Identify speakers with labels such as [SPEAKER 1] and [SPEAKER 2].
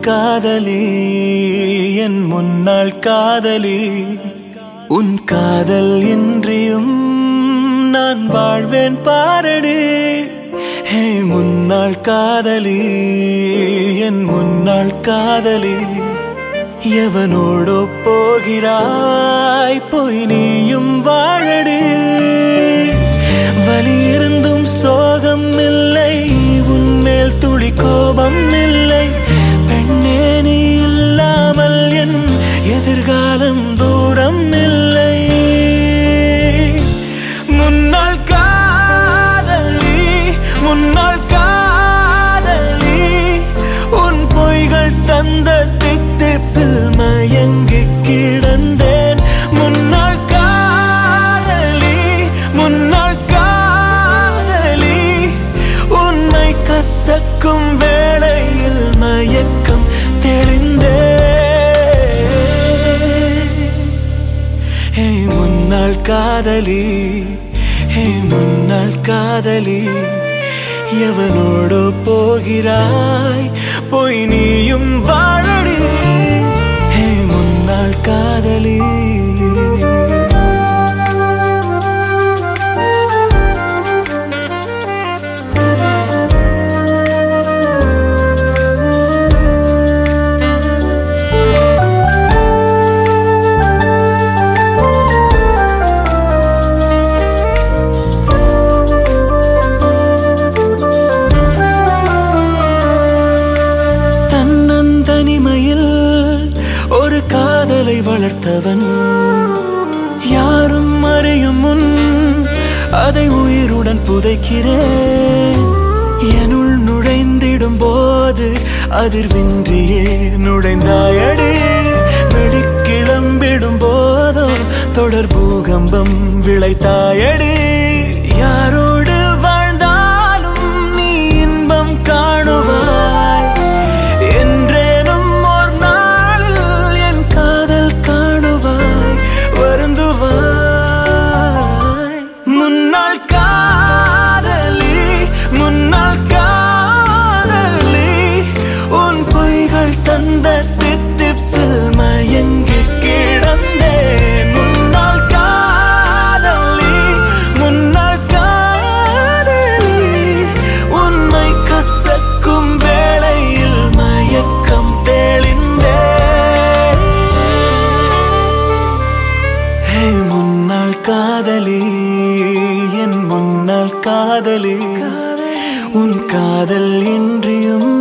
[SPEAKER 1] காதலி என் முன்னாள் காதலி உன் காதல் இன்றியும் நான் வாழ்வேன் பாரடி ஹே முன்னாள் காதலி என் முன்னாள் காதலி எவனோடோ போகிறாய் போய் நீயும் வாழடி வலி இருந்தும் சோகம் இல்லை உன்மேல் துளி கோபம் இல்லை பெண்ணே நீ இல்லாமல் என் எதிர்காலம் தூரம் இல்லை முன்னாள் காதலி முன்னாள் காதலி உன் பொய்கள் தந்த தித்திப்பில் மயங்கி கிடந்தேன் முன்னாள் காதலி முன்னாள் காதலி உன்னை கசக்கும் வேளையில் மயக்கம் தெளிந்தே ஹே முன்னாள் காதலி ஹே முன்னாள் காதலி எவனோடு போகிறாய் போய் நீயும் வாழடி ஹே முன்னாள் காதலி ஒரு காதலை வளர்த்தவன் யாரும் அறியும் முன் அதை உயிருடன் புதைக்கிறேன் என்னுள் நுழைந்திடும் போது அதிர்வின்றியே நுழைந்தாயடி வெடிக்கிளம்பிடும் போதோ தொடர் பூகம்பம் விளைத்தாயடி யாரோடு வாழ்ந்தாலும் நீ இன்பம் காணுவாய் என்றேனும் ஒரு நாளில் என் காதல் காணுவாய் வருந்துவாய் முன்னாள் காதலி முன்னாள் காதலி உன் பொய்கள் தந்த தித்திப்பில் மயங்கி கிடந்தேன் முன்னாள் காதலி முன்னாள் காதலி உன்னை கசக்கும் வேளையில் மயக்கம் தெளிந்தே ஹே முன்னாள் காதலி என் முன்னாள் காதலி உன் காதல் இன்றியும்